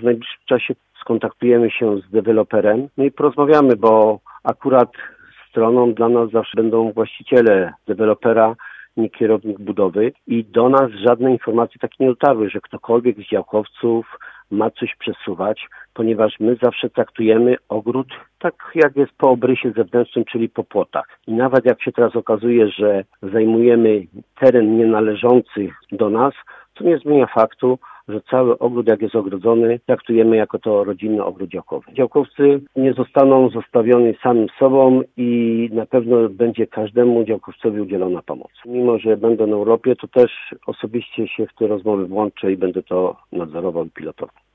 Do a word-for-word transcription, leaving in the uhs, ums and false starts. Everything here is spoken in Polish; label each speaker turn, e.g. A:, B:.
A: w najbliższym czasie skontaktujemy się z deweloperem, no i porozmawiamy, bo akurat stroną dla nas zawsze będą właściciele dewelopera, nie kierownik budowy i do nas żadne informacje takie nie dotarły, że ktokolwiek z działkowców ma coś przesuwać, ponieważ my zawsze traktujemy ogród tak jak jest po obrysie zewnętrznym, czyli po płotach. I nawet jak się teraz okazuje, że zajmujemy teren nienależący do nas, to nie zmienia faktu, że cały ogród, jak jest ogrodzony, traktujemy jako to rodzinny ogród działkowy. Działkowcy nie zostaną zostawieni samym sobą i na pewno będzie każdemu działkowcowi udzielona pomoc. Mimo że będę na Europie, to też osobiście się w te rozmowy włączę i będę to nadzorował i pilotował.